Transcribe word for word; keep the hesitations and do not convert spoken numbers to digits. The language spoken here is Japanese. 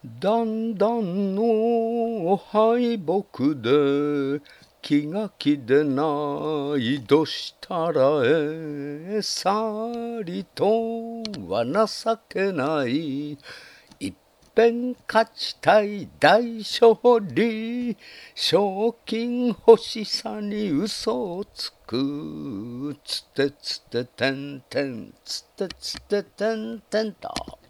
だんだんの敗北で気が気でないどしたらえさりとは情けないいっぺん勝ちたい大勝利賞金欲しさに嘘をつくつてつててんてんつてつててんてんと